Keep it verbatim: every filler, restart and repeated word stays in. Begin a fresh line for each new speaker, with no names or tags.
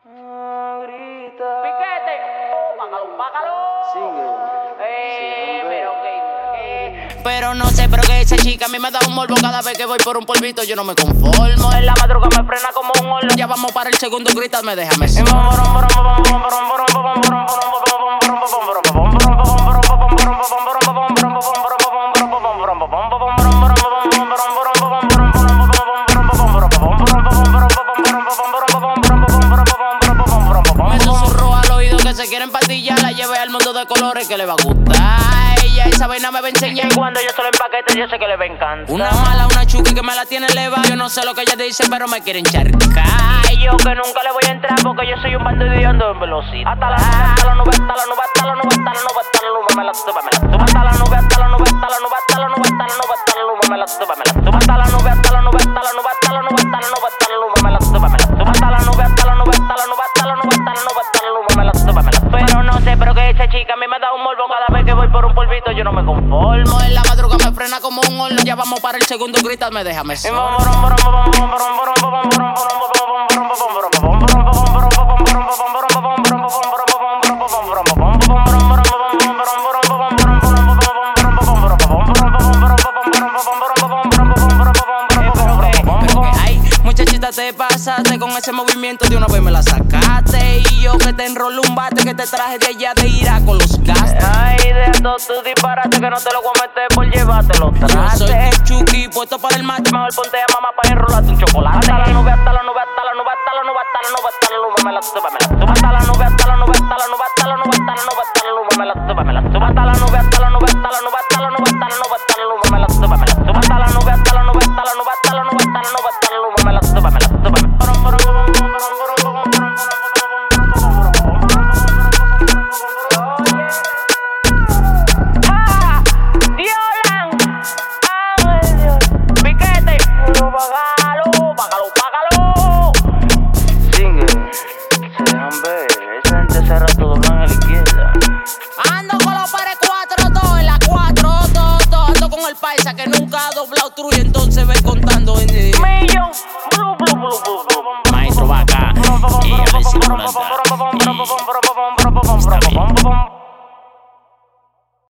Ah, grita. Piquete. Págalo, págalo.
Sigue.
Eh,
Sí,
pero ok, eh.
Pero no sé, pero que esa chica a mí me da un morbo cada vez que voy por un polvito, yo no me conformo.
En la madrugada me frena como un olo.
Ya vamos para el segundo, grítame, déjame
Y
ser.
vamos, vamos, vamos, vamos, vamos, vamos, vamos, vamos,
Me susurró al oído que se quiere empatillar, la llevé al mundo de colores que le va a gustar. Ella esa vaina me va a enseñar.
Y cuando yo se lo empaquete, yo sé que le va a encantar.
Una mala, una chuki que me la tiene leva. Yo no sé lo que ella dice, pero me quiere encharcar.
Y yo que nunca le voy a entrar porque yo soy un bandido y ando en velocidad. Hasta la nube, hasta la nube, hasta la nube, hasta la nube, hasta la nube, hasta la nube, me la sube, me la sube. Hasta la nube, hasta la nube, hasta la nube, hasta la nube, hasta la nube, hasta la nube, me la sube, me la sube. Hasta la nube, hasta la nube, hasta la nube, hasta la nube, hasta la nube, hasta la nube, me la sube, me la sube. Hasta la nube, hasta la nube, hasta la nube, hasta la nube, hasta la nube, hasta la nube, me la sube, me la sube. Pero no sé, pero que esa chica a mí me da un morbo cada vez que voy por un polvito, yo no me conformo.
En la madrugada me frena como un horno. Ya vamos para el segundo, grítame, déjame ser. Muchachita, te pasaste con ese movimiento, de una vez me la sacaste. Y yo que te enrolé un bate, que te traje de allá de Irak con los gastos.
Ay, deja todo tu disparate que no te lo voy a meter por llevarte los
Yo soy
trastes.
tu chuki, puesto para el mate.
Mejor ponte a mamá para enrolarte un chocolate. Hasta la nube, hasta la nube, hasta la nube, hasta la nube, hasta la nube, hasta la nube, me la sube, me la sube. Hasta la nube, hasta la nube, hasta la nube, hasta la nube, hasta la nube, hasta la nube, me la sube, me la sube. Hasta la nube, hasta la nube, hasta la nube, hasta